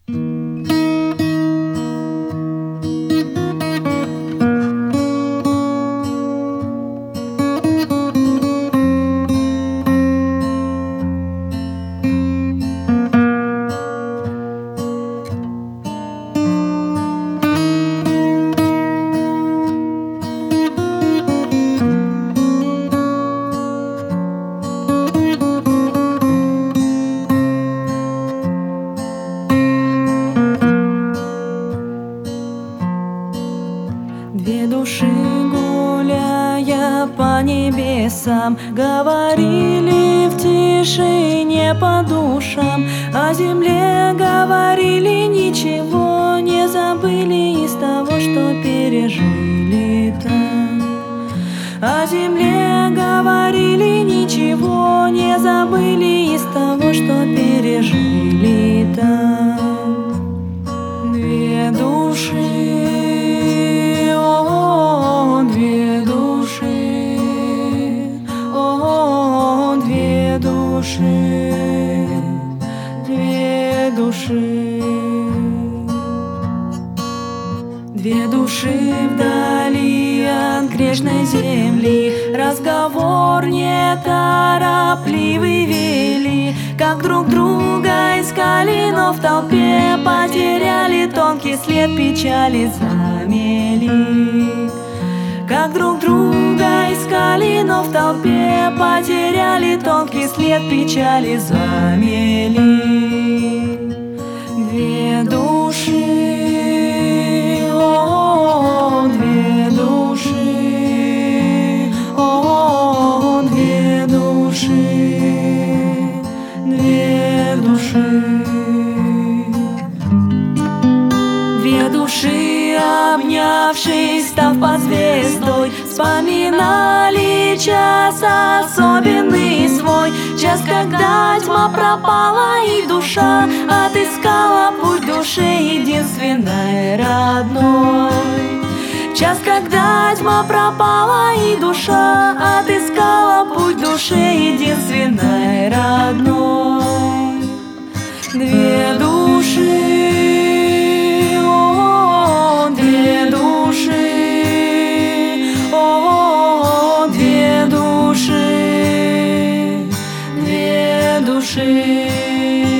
Две души, гуляя по небесам, говорили в тишине по душам. О земле говорили, ничего не забыли из того, что пережили там. О земле говорили, ничего не забыли из того, что пережили там. Две души, две души, две души, две души. Две души вдали от грешной земли, разговор неторопливый вели, как друг друга искали, но в толпе потеряли, тонкий след печали замели. Как друг друга искали, но в толпе потеряли, тонкий след печали замели. Две души, две души, две души, две души. Две души, обнявшись, став под звездой, вспоминали час особенный свой. Час, когда тьма пропала и душа отыскала путь души единственной родной. Час, когда тьма пропала и душа отыскала путь души единственной родной. Две души, две души, две души, две души.